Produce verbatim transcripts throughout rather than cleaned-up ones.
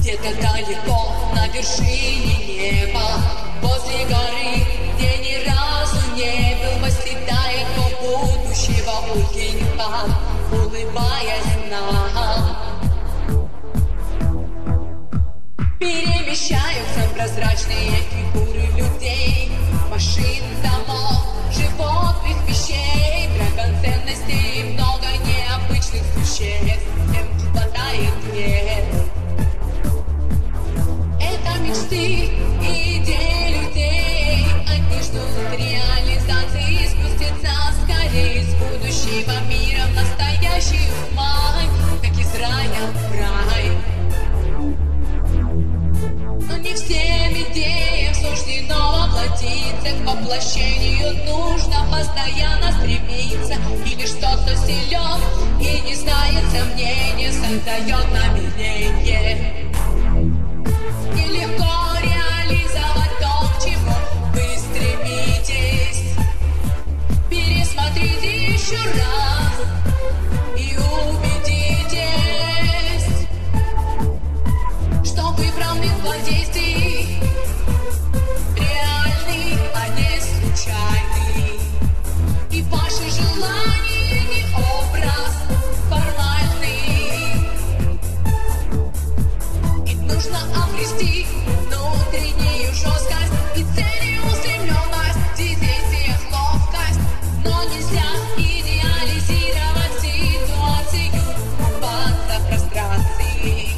Где-то далеко на вершине неба, возле горы, где ни разу не был, восседает до будущего Ульгенхан, улыбаясь нам. Перемещаются прозрачные фигуры людей, машин, домов, животных вещей, драгоценностей, много необычных существ, им не хватает мне. Это мечты и идеи людей, они ждут реализации, спустятся скорее из будущего мира в настоящий май, как из рая в рай. Но не всем идеям суждено воплотиться, к воплощению нужно постоянно стремиться, или что-то силен и не знает сомнения, создает намерение. Нелегко реализовать то, к чему вы стремитесь. Пересмотрите еще раз и убедитесь, что выбрал мир действий реальный, а не случайный. И ваши желания не образ формальный. И нужно обрести внутреннюю жесткость и целеустремленность, в действиях ловкость. Но нельзя идеализировать ситуацию, купаться в прострации.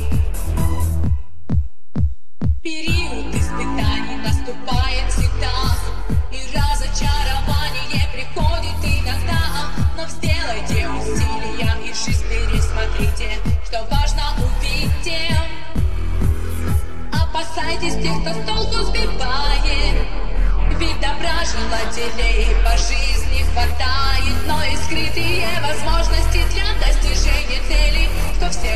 Период испытаний наступает всегда, и разочарование приходит иногда. Но сделайте усилия и жизнь пересмотрите, что важно увидите. Опасайтесь тех, кто с толку сбивает, ведь добра желателей по жизни хватает, но и скрытые возможности для достижения целей, что все